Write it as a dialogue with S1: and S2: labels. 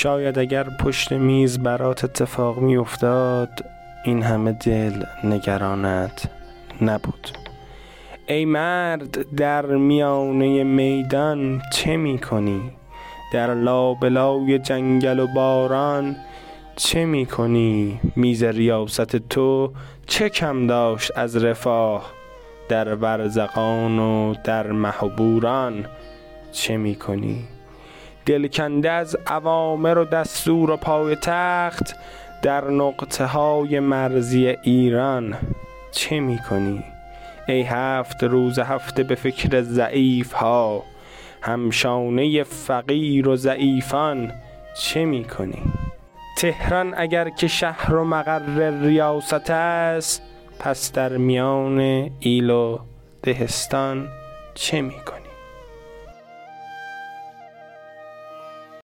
S1: شاید اگر پشت میز برات اتفاق می افتاد این همه دل نگرانت نبود. ای مرد در میانه میدان چه می کنی؟ در لابلای جنگل و باران چه می کنی؟ میز ریاست تو چه کم داشت از رفاه؟ در برزقان و در مه و بوران چه می کنی؟ دل کنده از اوامر و دستور و پای تخت در نقطه های مرزی ایران چه می کنی؟ ای 7 روز هفته به فکر ضعیف ها، همشانه فقیر و ضعیفان چه می کنی؟ تهران اگر که شهر و مقر ریاست است، پس در میان ایل و دهستان چه می کنی؟